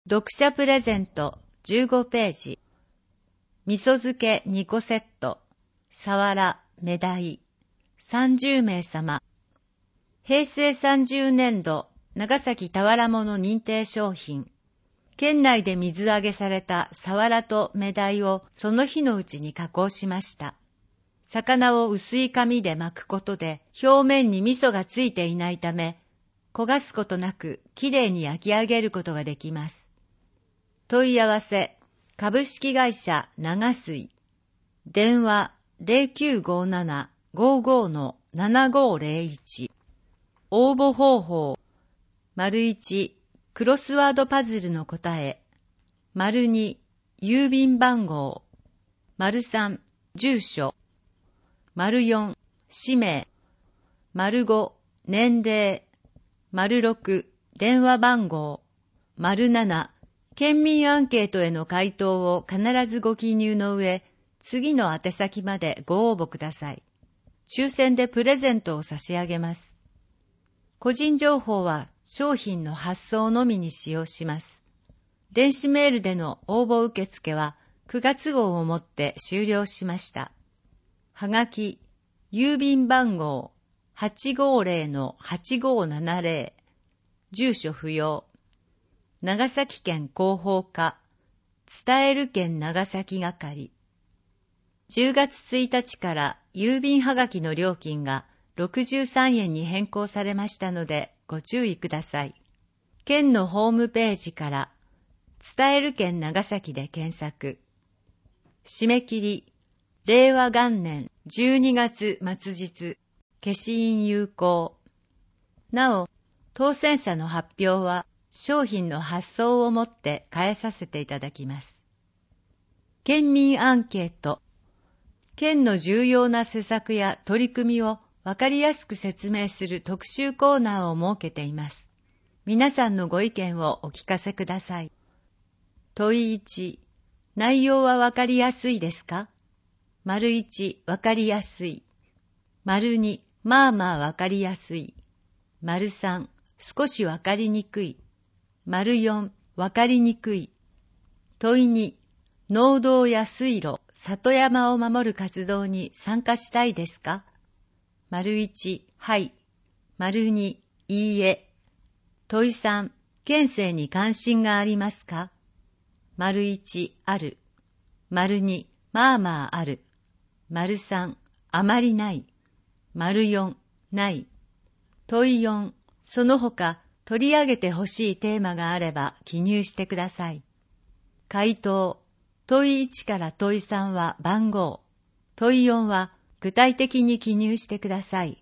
読者プレゼント15ページ。味噌漬け2個セット。さわら、メダイ。30名様。平成30年度、長崎俵物認定商品。県内で水揚げされたさわらとメダイをその日のうちに加工しました。魚を薄い紙で巻くことで表面に味噌がついていないため、焦がすことなくきれいに焼き上げることができます。問い合わせ、株式会社長水。電話0957-55-7501。応募方法、1、クロスワードパズルの答え。2、郵便番号。3、住所。4、氏名。5、年齢。6、電話番号。7、県民アンケートへの回答を必ずご記入の上、次の宛先までご応募ください。抽選でプレゼントを差し上げます。個人情報は商品の発送のみに使用します。電子メールでの応募受付は9月号をもって終了しました。はがき、郵便番号 850-8570。住所不要。長崎県広報課、伝える県長崎係。10月1日から郵便はがきの料金が63円に変更されましたのでご注意ください。県のホームページから伝える県長崎で検索。締め切り、令和元年12月末日、消印有効。なお、当選者の発表は商品の発送をもって返させていただきます。県民アンケート。県の重要な施策や取り組みをわかりやすく説明する特集コーナーを設けています。皆さんのご意見をお聞かせください。問1、内容はわかりやすいですか？1、わかりやすい。2、まあまあわかりやすい。3、少しわかりにくい。4、わかりにくい。問2、農道や水路、里山を守る活動に参加したいですか？1、はい。2、いいえ。問3、県政に関心がありますか？1、ある。2、まあまあある。3、あまりない。4、ない。問4、その他取り上げてほしいテーマがあれば記入してください。回答、問1から問3は番号、問4は具体的に記入してください。